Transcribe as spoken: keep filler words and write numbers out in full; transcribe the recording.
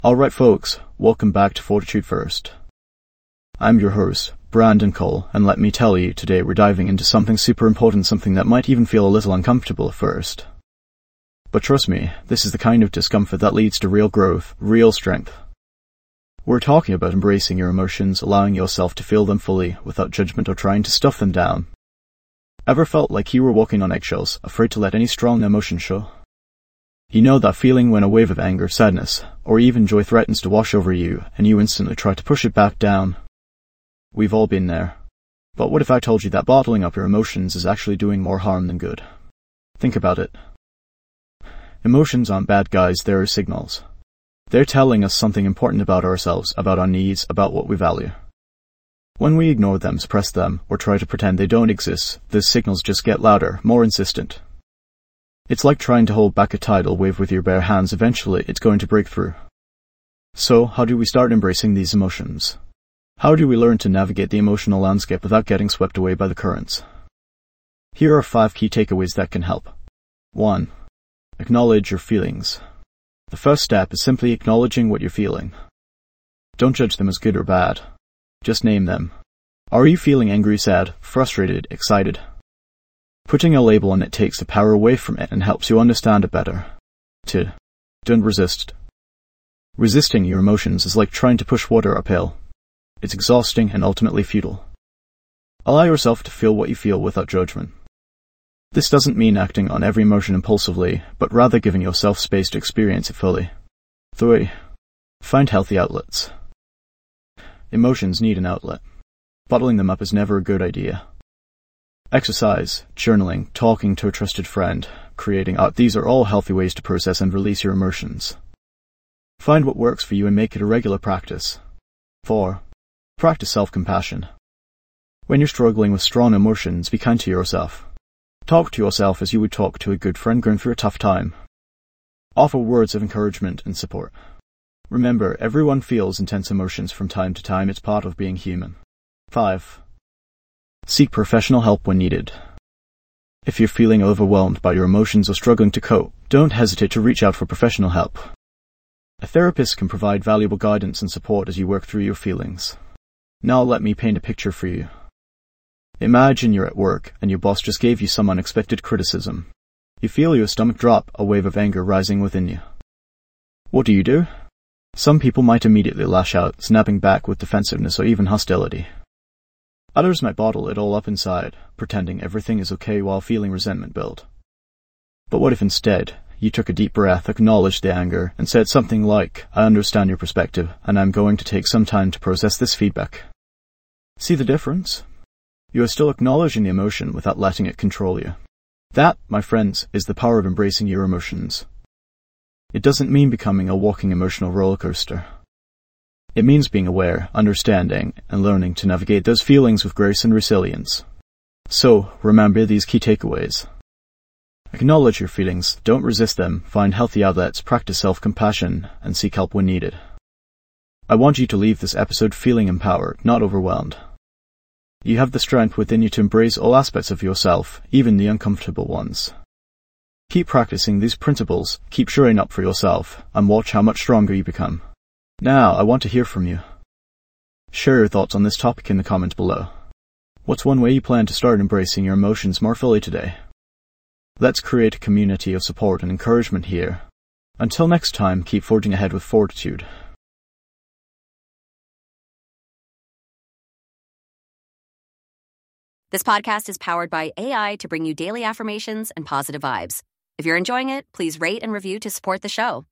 Alright folks, welcome back to Fortitude First. I'm your host, Brandon Cole, and let me tell you, today we're diving into something super important, something that might even feel a little uncomfortable at first. But trust me, this is the kind of discomfort that leads to real growth, real strength. We're talking about embracing your emotions, allowing yourself to feel them fully, without judgment or trying to stuff them down. Ever felt like you were walking on eggshells, afraid to let any strong emotion show? You know that feeling when a wave of anger, sadness, or even joy threatens to wash over you, and you instantly try to push it back down? We've all been there. But what if I told you that bottling up your emotions is actually doing more harm than good? Think about it. Emotions aren't bad guys, they're signals. They're telling us something important about ourselves, about our needs, about what we value. When we ignore them, suppress them, or try to pretend they don't exist, these signals just get louder, more insistent. It's like trying to hold back a tidal wave with your bare hands. Eventually, it's going to break through. So, how do we start embracing these emotions? How do we learn to navigate the emotional landscape without getting swept away by the currents? Here are five key takeaways that can help. one. Acknowledge your feelings. The first step is simply acknowledging what you're feeling. Don't judge them as good or bad. Just name them. Are you feeling angry, sad, frustrated, excited? Putting a label on it takes the power away from it and helps you understand it better. two. Don't resist. Resisting your emotions is like trying to push water uphill. It's exhausting and ultimately futile. Allow yourself to feel what you feel without judgment. This doesn't mean acting on every emotion impulsively, but rather giving yourself space to experience it fully. three. Find healthy outlets. Emotions need an outlet. Bottling them up is never a good idea. Exercise, journaling, talking to a trusted friend, creating art, these are all healthy ways to process and release your emotions. Find what works for you and make it a regular practice. four. Practice self-compassion. When you're struggling with strong emotions, be kind to yourself. Talk to yourself as you would talk to a good friend going through a tough time. Offer words of encouragement and support. Remember, everyone feels intense emotions from time to time. It's part of being human. five. Seek professional help when needed. If you're feeling overwhelmed by your emotions or struggling to cope, don't hesitate to reach out for professional help. A therapist can provide valuable guidance and support as you work through your feelings. Now let me paint a picture for you. Imagine you're at work and your boss just gave you some unexpected criticism. You feel your stomach drop, a wave of anger rising within you. What do you do? Some people might immediately lash out, snapping back with defensiveness or even hostility. Others might bottle it all up inside, pretending everything is okay while feeling resentment build. But what if instead, you took a deep breath, acknowledged the anger, and said something like, I understand your perspective, and I'm going to take some time to process this feedback. See the difference? You are still acknowledging the emotion without letting it control you. That, my friends, is the power of embracing your emotions. It doesn't mean becoming a walking emotional roller coaster. It means being aware, understanding, and learning to navigate those feelings with grace and resilience. So, remember these key takeaways. Acknowledge your feelings, don't resist them, find healthy outlets, practice self-compassion, and seek help when needed. I want you to leave this episode feeling empowered, not overwhelmed. You have the strength within you to embrace all aspects of yourself, even the uncomfortable ones. Keep practicing these principles, keep showing up for yourself, and watch how much stronger you become. Now, I want to hear from you. Share your thoughts on this topic in the comments below. What's one way you plan to start embracing your emotions more fully today? Let's create a community of support and encouragement here. Until next time, keep forging ahead with fortitude. This podcast is powered by A I to bring you daily affirmations and positive vibes. If you're enjoying it, please rate and review to support the show.